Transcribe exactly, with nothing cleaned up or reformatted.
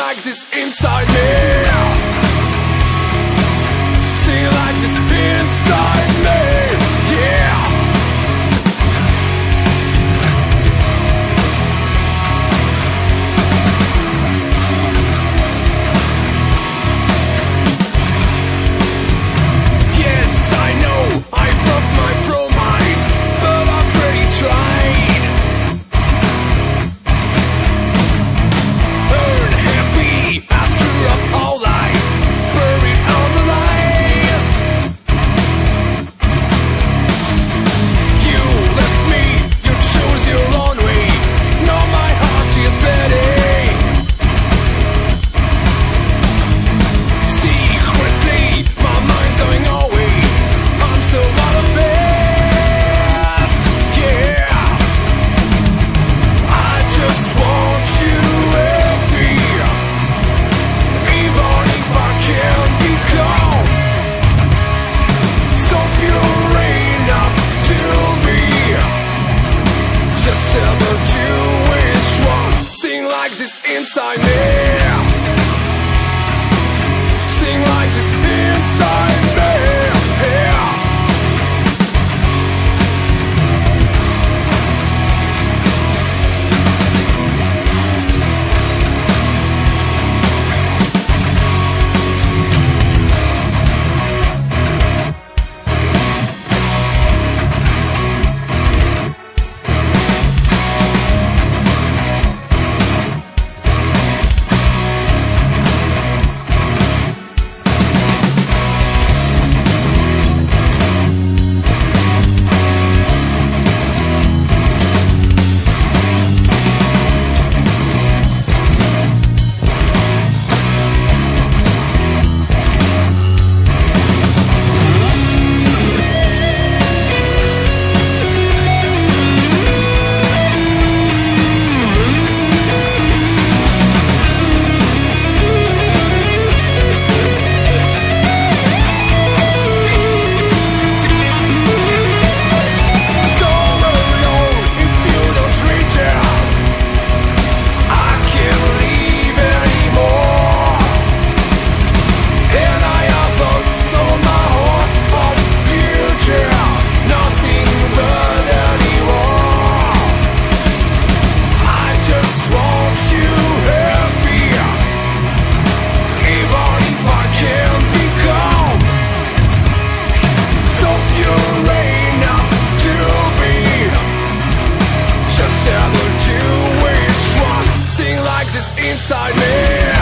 like this inside me. Sing like this inside me. Yeah. Yes, I know I broke my promise, but I've already tried. Burn happy, I screw up all life, buried on the lies. You left me, you chose your own way. Now my heart is beating. Secretly, my mind's going away. I'm so out of it. Yeah, I just want you happy, even if I can't be calm. So pure enough to be. Just tell the Jewish one. Sing like this inside me. Sing like this inside me. Yeah. So alone if you don't reach out. I can't leave anymore. And I have also my hope for the future. Nothing but anymore. I just want you happy, even if I can't be calm. So pure enough to be. Just tell the Jewish one. Sing like this inside me.